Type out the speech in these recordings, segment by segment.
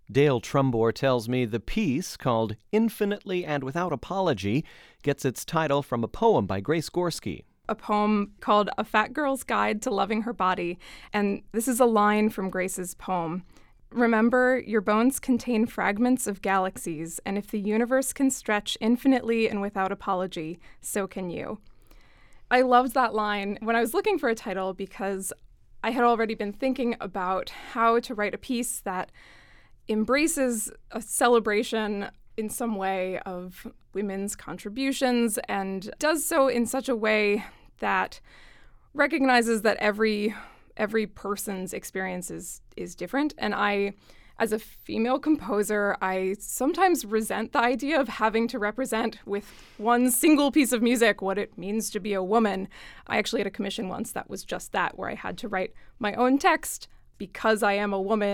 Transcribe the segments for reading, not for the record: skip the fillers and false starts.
Dale Trumbore tells me the piece, called Infinitely and Without Apology, gets its title from a poem by Grace Gorski. A poem called A Fat Girl's Guide to Loving Her Body. And this is a line from Grace's poem. Remember, your bones contain fragments of galaxies, and if the universe can stretch infinitely and without apology, so can you. I loved that line when I was looking for a title because I had already been thinking about how to write a piece that embraces a celebration in some way of women's contributions and does so in such a way that recognizes that every person's experience is different. And I, as a female composer, I sometimes resent the idea of having to represent with one single piece of music what it means to be a woman. I actually had a commission once that was just that, where I had to write my own text because I am a woman, ...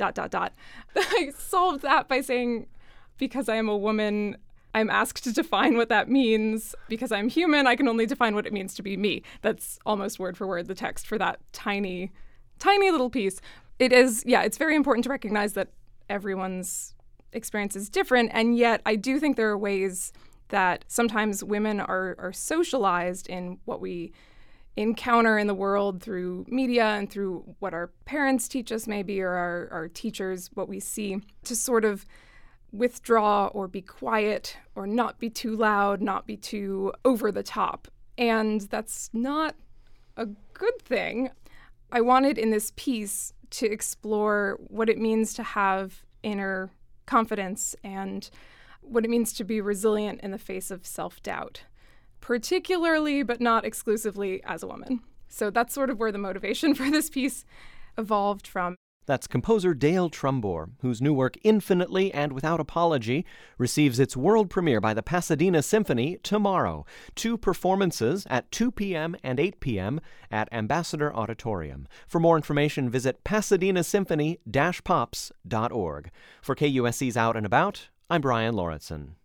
I solved that by saying, because I am a woman, I'm asked to define what that means. Because I'm human, I can only define what it means to be me. That's almost word for word the text for that tiny, tiny little piece. It is, it's very important to recognize that everyone's experience is different. And yet I do think there are ways that sometimes women are socialized in what we encounter in the world through media and through what our parents teach us maybe, or our teachers, what we see, to sort of withdraw or be quiet or not be too loud, not be too over the top. And that's not a good thing. I wanted in this piece to explore what it means to have inner confidence and what it means to be resilient in the face of self-doubt, particularly but not exclusively as a woman. So that's sort of where the motivation for this piece evolved from. That's composer Dale Trumbore, whose new work Infinitely and Without Apology receives its world premiere by the Pasadena Symphony tomorrow. 2 performances at 2 p.m. and 8 p.m. at Ambassador Auditorium. For more information, visit pasadena-symphony-pops.org. For KUSC's Out and About, I'm Brian Lauritsen.